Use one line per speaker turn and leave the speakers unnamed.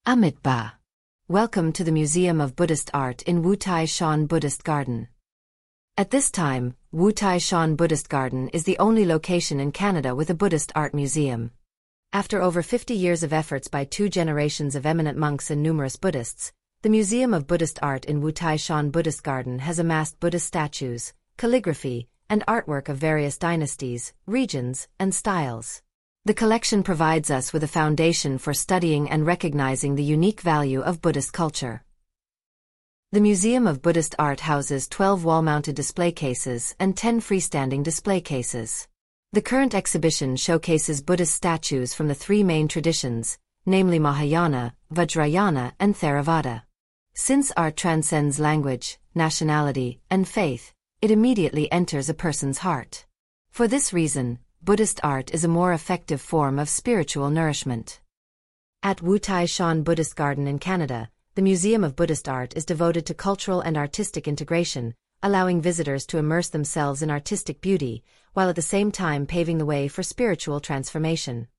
Amit Ba. Welcome to the Museum of Buddhist Art in Wu Tai Shan Buddhist Garden. At this time, Wu Tai Shan Buddhist Garden is the only location in Canada with a Buddhist art museum. After over 50 years of efforts by 2 generations of eminent monks and numerous Buddhists, the Museum of Buddhist Art in Wu Tai Shan Buddhist Garden has amassed Buddhist statues, calligraphy, and artwork of various dynasties, regions, and styles. The collection provides us with a foundation for studying and recognizing the unique value of Buddhist culture. The Museum of Buddhist Art houses 12 wall-mounted display cases and 10 freestanding display cases. The current exhibition showcases Buddhist statues from the 3 main traditions, namely Mahayana, Vajrayana, and Theravada. Since art transcends language, nationality, and faith, it immediately enters a person's heart. For this reason, Buddhist art is a more effective form of spiritual nourishment. At Wu Tai Shan Buddhist Garden in Canada, the Museum of Buddhist Art is devoted to cultural and artistic integration, allowing visitors to immerse themselves in artistic beauty, while at the same time paving the way for spiritual transformation.